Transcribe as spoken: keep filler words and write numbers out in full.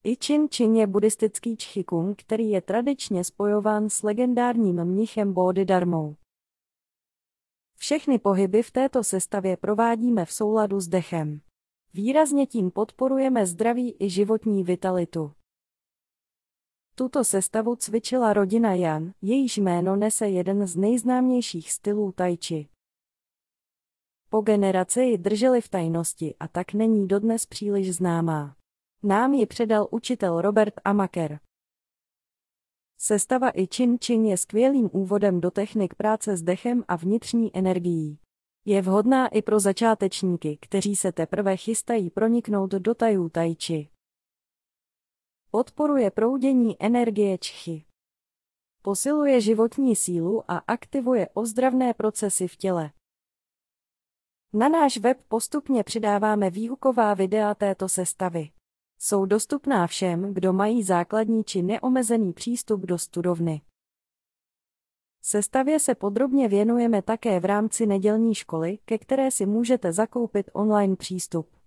I Ching Ching je buddhistický čchikung, který je tradičně spojován s legendárním mnichem Bodhidharmou. Všechny pohyby v této sestavě provádíme v souladu s dechem. Výrazně tím podporujeme zdraví i životní vitalitu. Tuto sestavu cvičila rodina Yan, jejíž jméno nese jeden z nejznámějších stylů tai chi. Po generace ji drželi v tajnosti a tak není dodnes příliš známá. Nám ji předal učitel Robert Amaker. Sestava I Ching Ching je skvělým úvodem do technik práce s dechem a vnitřní energií. Je vhodná i pro začátečníky, kteří se teprve chystají proniknout do tajů tai chi. Podporuje proudění energie čchy. Posiluje životní sílu a aktivuje ozdravné procesy v těle. Na náš web postupně přidáváme výuková videa této sestavy. Jsou dostupná všem, kdo mají základní či neomezený přístup do studovny. Sestavě se podrobně věnujeme také v rámci nedělní školy, ke které si můžete zakoupit online přístup.